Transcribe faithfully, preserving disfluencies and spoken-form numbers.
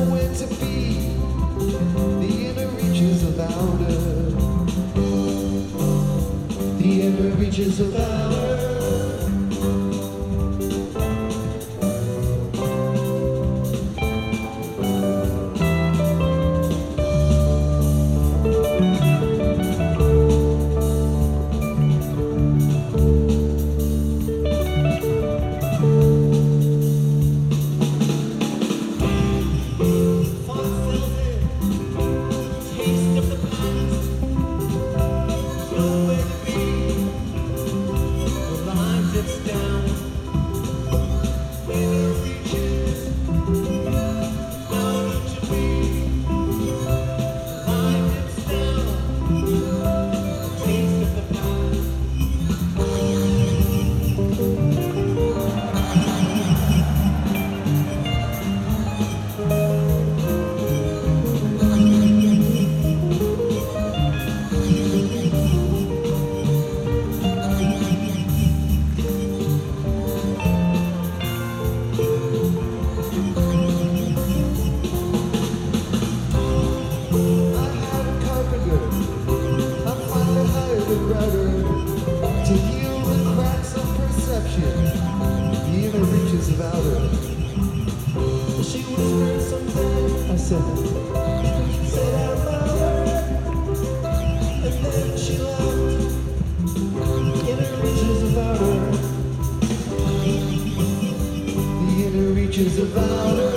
where to be. The inner reaches of outer. The inner reaches of outer. To heal the cracks of perception, the inner reaches of outer. She whispered something, I said, said out loud, and then she left. Inner reaches of outer, the inner reaches of outer.